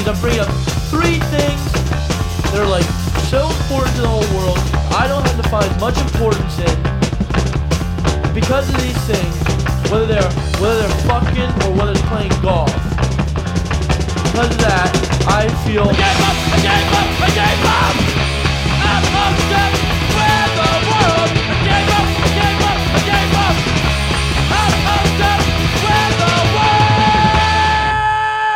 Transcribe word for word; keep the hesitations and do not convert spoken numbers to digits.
I'm bringing up three things that are like so important to the whole world. I don't have to find much importance in because of these things, whether they're whether they're fucking or whether they're playing golf. Because of that, I feel. I gave up! I gave up! I gave up!